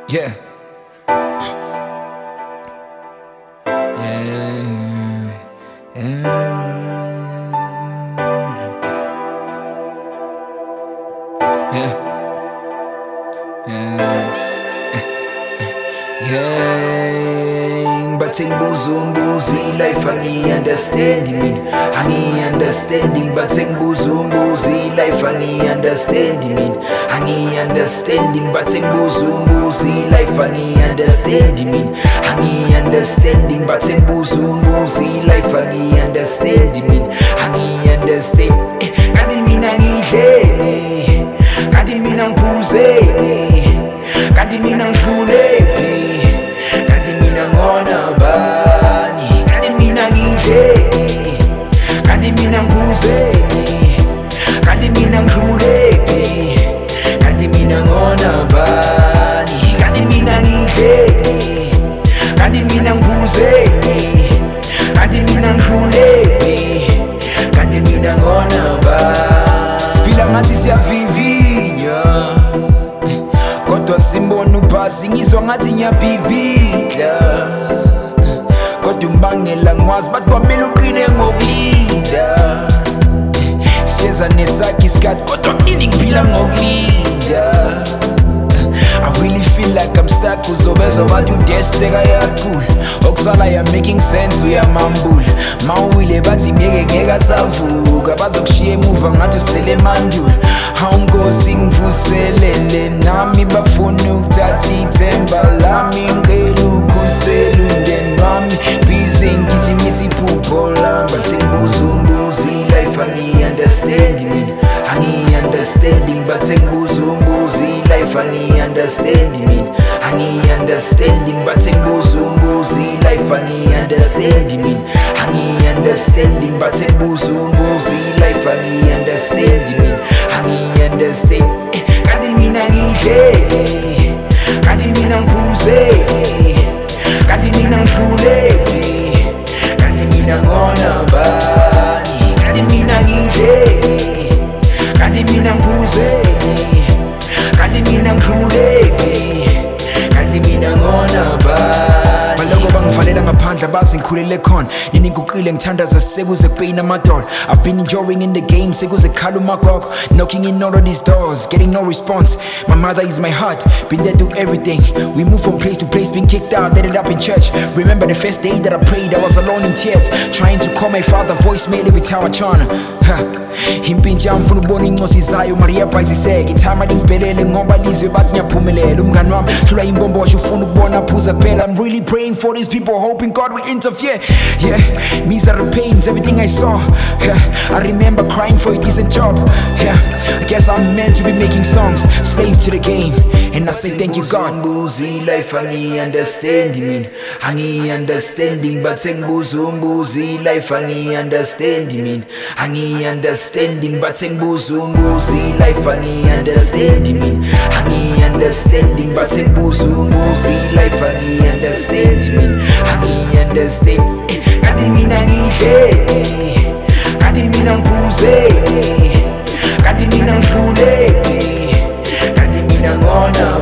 Yeah. Yeah. Yeah. Yeah. Bathing buzumbuzi life angi-understand mina angi-understanding bathing buzumbuzi life angi-understand mina angi-understanding bathing buzumbuzi life angi-understand mina angi-understanding bathing buzumbuzi life angi-understand mina angi-understand kanti mina ngidleni kanti mina ngiphuzeni kanti mina ngidlulephi kanti mina ngona bani kanti mina ngidleni kanti mina ngiphuzeni kanti mina ngidlulephi kanti mina ngona bani kanti mina ngidleni kanti mina ngiphuzeni kanti mina ngidlulephi kanti mina ngona bani siphila ngathi siyavivinya kodwa simbona uphasi ngizwa ngathi ngiyabhibhidla kodwa umbangela ngwazi bathi kwamele uqine ngokulinda siyeza nesakhe isikhathi kodwa kini ngiphila ngokulinda I really feel like I'm stuck uzobezwa bathi udeseka yakhula okusala ya making sense uyamambula mawuwile bathi ngeke ngeke asavuka bazokushiya emuva ngathi usele mandula awunkosi ngivuselele nami bafuna ukuthatha ithemba lami ngicela ukhusela umndeni wami busy ngijimisa iphupho lami bathi ngibuzumbuzi life angi-understand mina angi-understanding bathi ngibuzumbuzi life angi-understand mina angi-understanding bathi ngibuzumbuzi life angi-understand mina angi-understanding bathi ngibuzumbuzi life angi-understand mina angi-understand kanti mina ngidleni kanti mina ngiphuzeni kanti mina ngidlulephi kanti mina ngona bani kanti mina ngidleni kanti mina ngiphuzeni kanti mina ngidlulephi kanti mina ngona bani baloko bangivalela ngaphandle bazi ngikhulele khona nini ngiguqile ngithandaza sekuze kupeyina amadolo I've been enjoying in the game sekuze kukhala umagogo knocking in all of these doors getting no response my mother is my heart been there through everything we moved from place to place been kicked out ended up in church remember the first day that I prayed I was alone in tears trying to call my father voicemail every time I tryna impintsha mfuna ukubona incosi zayo Maria bayiziseke ithama lingiphelele ngoba lizwe bathi ngiyaphumelela umngani wami hlula imbombosho ufuna ukubona phuza kuphela I'm really praying for these people hoping God will interfere yeah these are the pains everything I saw yeah I remember crying for a decent job yeah I guess I'm meant to be making songs slave to the game and I say thank you God ngibuzumbuzi life angi-understand mina angi-understanding bathi ngibuzumbuzi life angi-understand mina angi-understanding bathi ngibuzumbuzi life angi-understand mina angi-understanding bathi ngibuzumbuzi life angi-understand mina angi-understand kanti mina ngidleni kanti mina ngiphuzeni kanti mina ngidlulephi kanti mina ngona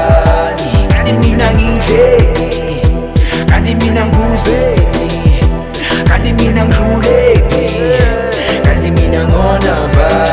bani kanti mina ngidleni kanti mina ngiphuzeni kanti mina ngidlulephi kanti mina ngona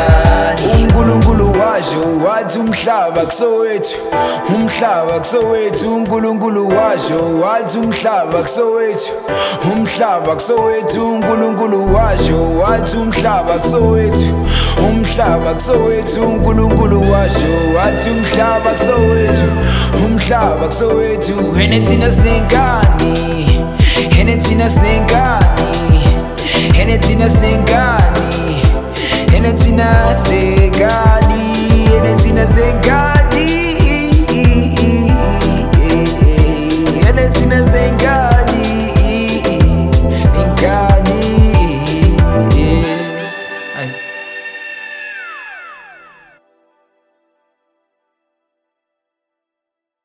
bani uNkulunkulu washo wathi umhlaba kusowethu umhlaba kusowethu uNkulunkulu washo wathi umhlaba kusowethu umhlaba kusowethu uNkulunkulu washo wathi umhlaba kusowethu umhlaba kusowethu uNkulunkulu washo wathi umhlaba kusowethu umhlaba kusowethu henethina sinengani henethina sinengani henethina sinengani henethina sinengani henethina sinengani